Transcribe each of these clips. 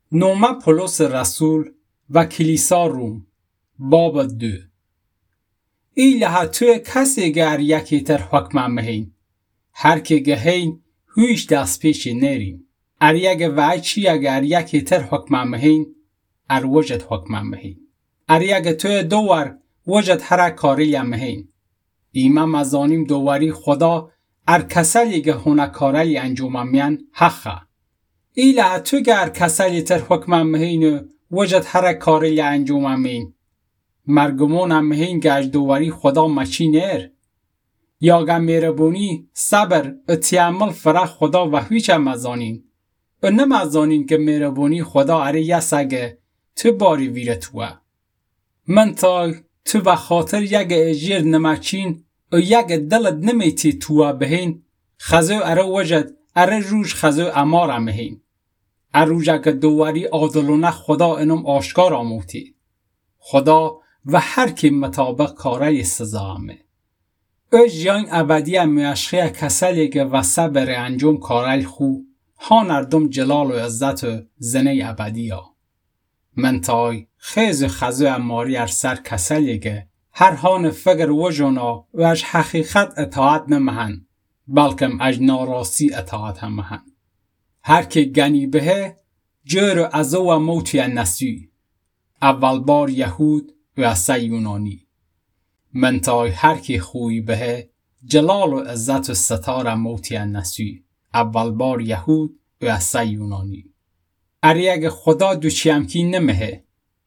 نومه پولس رسول و کلیسا روم باب 2. ای لحه توی کسی گر یکی تر حکمه مهین. هر که گهین هویش دست پیش نریم. اریگ وعی چی اگر یکی تر حکمه مهین ار وجد حکمه مهین. اریگ توی دوور وجد هر کاری مهین. ایمه مزانیم دووری خدا ار کسلی گه هونه کاری انجومه میان حقه. ای لحه تو گر کسلی تر حکمه مهین وجد هر کاری انجومه مهین. مرگمون مهین گشت دووری خدا مچی نر. یا گه میربونی صبر اتیامل فرح خدا و هیچ مزانین. و نمزانین که میربونی خدا اره یسگه تو باری ویره توه. من تا تو و خاطر یک اجیر نمچین و یک دلت نمیتی توه بهین خزو اره وجد اره روش خزو امار مهین. اره روژه که دووری عادلونه خدا انم آشکار آموتی. خدا و هر کی مطابق کاره سزا همه. او جیان ابدی میاشخی کسلی که و صبر انجام کاره خو ها نردم جلال و عزت و زنه ابدی ها. من تای خیز و خزو اماری ار سر کسلی که هر هان فکر و جنا و اج حقیقت اطاعت نمهن بلکم اج ناراستی اطاعت هم مهن. هر که گنی به جور و ازو و موتی نسی اول بار یهود و اصای یونانی. من تای هر کی خوی به جلال و عزت و ستار موتی نسی اول بار یهود و اصای یونانی. اریگ خدا دوچیمکی نمه.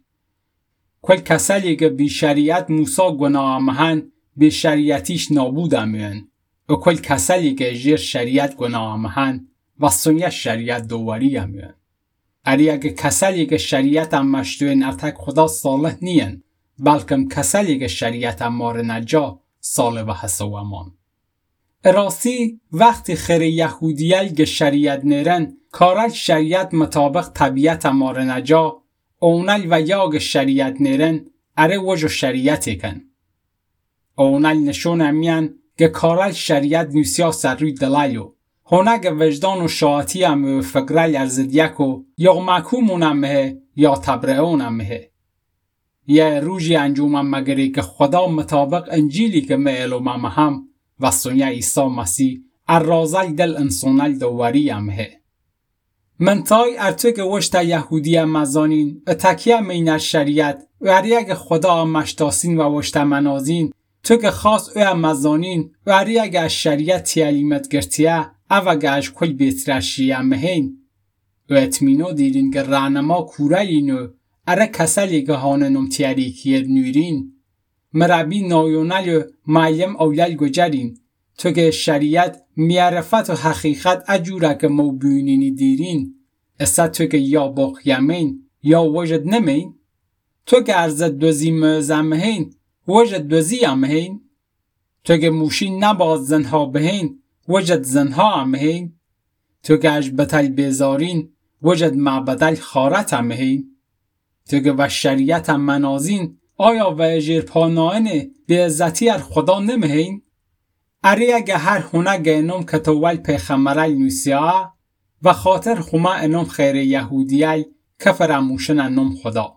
کل کسلی که بی شریعت موسا گناه مهن بی شریعتیش نابود امین و کل کسلی که جیر شریعت گناه مهن و سنیه شریعت دووری امین. اریگ کسلی که شریعت هم مشتوین ارتک خدا صالح نین بلکم کسلی که شریعت هم مار نجا صالح و حسو امان. راستی وقتی خیر یهودیل که شریعت نیرن کارل شریعت مطابق طبیعت مار نجا اونل و یاگ شریعت نیرن اره وجو شریعتی کن. اونل نشون امیان که کارل شریعت نیسیا سر روی دلایو هنگ وجدان و شاعتی هم و فکرل ارزدیکو یا محکومون همه یا تبرعون همه. یه روژی انجومم مگری که خدا مطابق انجیلی که معلوم هم و سنیا عیسی مسیح ارازل دل انسانل دووری همه. من تای ارتو که وشتا یهودی مزانین اتکیه مینر شریعت و اریگ خدا مشتاسین و وشتا منازین تو که خاص او مزانین و اریگ از شریعت تیالیمت گرتیه او گهش کل بیترشی مهین و اتمینو دیرین که رعنما کورالینو اره کسلی که هاننم تیاریکیر نویرین مربی نایونل و معیم اولل گجرین تو که شریعت میعرفت و حقیقت اجوره که موبینینی دیرین اصلا تو که یا باقیمین یا وجد نمین تو که ارزت دوزی موزمهین وجد دوزی همهین تو که موشین نباز زنها بهین وجد زنها همهین تو که اج بطل بیزارین وجد معبدل خارت همهین تو که و شریعت هم منازین آیا و اجیر پاناینه به عزتی ار خدا نمهین اری اگه هر هونه گینم که تول پیخمرل نوسیاه و خاطر خوما انم خیر یهودیل کفر اموشن انم خدا.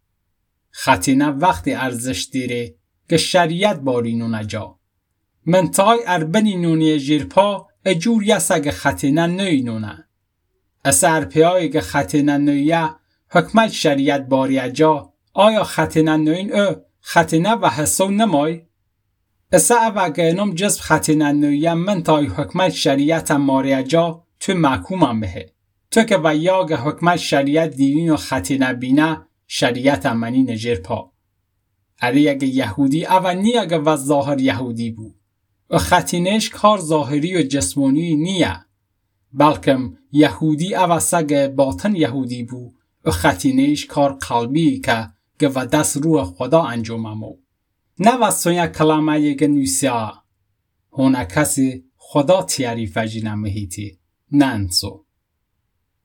خطینه وقتی ارزش دیره که شریعت بارینو نجا. من تای اربنی نونی جیرپا اجور یسگ خطینه نوینونه. اثر پیایی که خطینه نویه حکمت شریعت باری اجا آیا خطینه نوین او خطینه و حسو نمای؟ اسا اوگه انم جزب خطینه نویه من تای حکمت شریعت ماری اجا تو محکومم بهه. تو که و یاگ حکمت شریعت دیرین و خطینه بینه شریعت منی نجر پا. اری اگه یهودی اونی اگه و ظاهر یهودی بود. و خطینهش کار ظاهری و جسمانی نیه. بلکم یهودی اوسگ باطن یهودی بود و خطینهش کار قلبی که و دست روح خدا انجاممو. نه وستون یک کلامه یک نویسیا. هونه کسی خدا تیاری فجی نمهیتی. نه انسو.